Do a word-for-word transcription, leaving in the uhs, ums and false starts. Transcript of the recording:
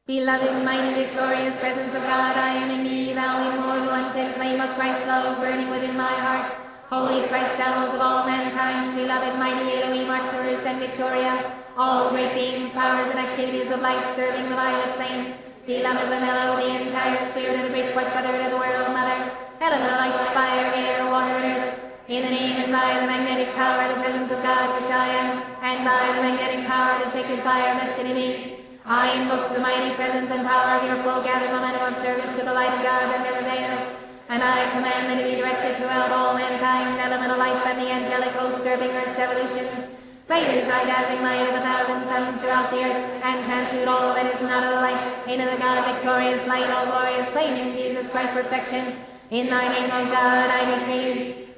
Beloved, mighty, victorious presence of God, I am in thee, thou immortal and thin flame of Christ's love burning within my heart. Holy Christ, cells of all mankind, beloved, mighty Elohim, Arcturus and Victoria, all great beings, powers, and activities of light serving the violet flame. Beloved Lamello, the entire spirit of the great white brotherhood of the world mother, elemental light, fire, air, water, and earth. In the name and by the magnetic power of the presence of God, which I am, and by the magnetic power of the sacred fire vested in me, I invoke the mighty presence and power of your full gathered momentum of service to the light of God that never fails. And I command that it be directed throughout all mankind, elemental life and the angelic host serving earth's evolutions. Blaze thy dazzling light of a thousand suns throughout the earth, and transmute all that is not of the light into the God victorious light, all glorious flaming Jesus Christ perfection. In thy name, O God, I decree.